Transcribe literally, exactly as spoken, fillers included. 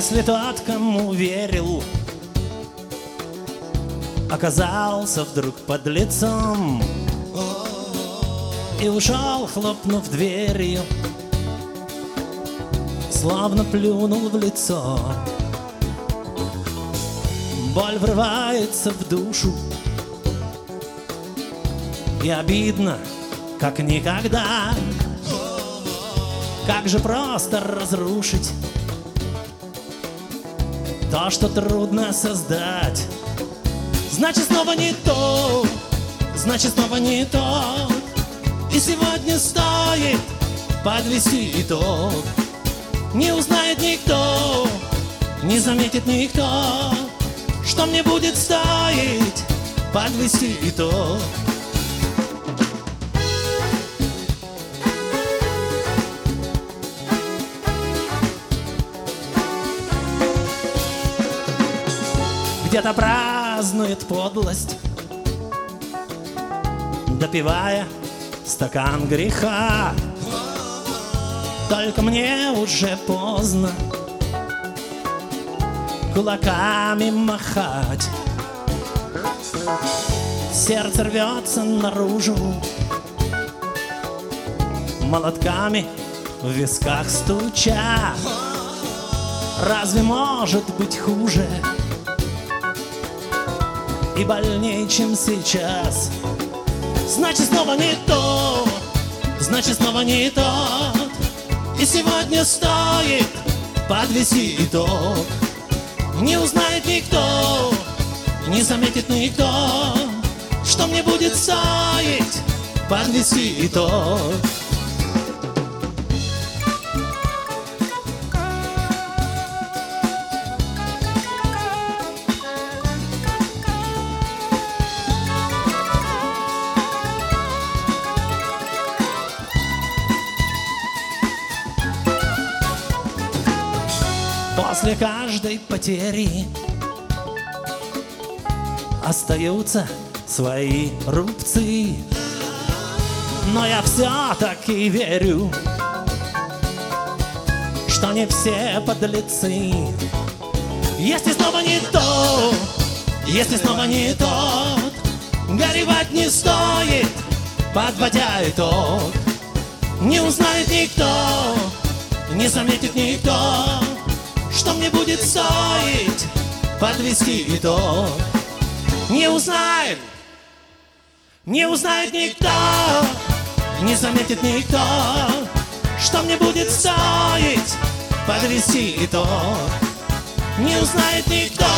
Если тот, кому верил, оказался вдруг подлецом и ушел, хлопнув дверью, словно плюнул в лицо. Боль врывается в душу, и обидно, как никогда. Как же просто разрушить то, что трудно создать. Значит, снова не то, значит, снова не то. И сегодня стоит подвести итог. Не узнает никто, не заметит никто, что мне будет стоить подвести итог. Где-то празднует подлость, допивая стакан греха. Только мне уже поздно кулаками махать. Сердце рвется наружу, молотками в висках стуча. Разве может быть хуже и больнее, чем сейчас? Значит, снова не то, значит, снова не тот. И сегодня стоит подвести итог. Не узнает никто, не заметит никто, что мне будет стоить подвести итог. После каждой потери остаются свои рубцы, но я все-таки верю, что не все подлецы. Если снова не то, если снова не тот, горевать не стоит, подводя итог. Не узнает никто, не заметит никто, что мне будет стоить подвести итог. Не узнает, не узнает никто, не заметит никто, что мне будет стоить подвести итог. Не узнает никто,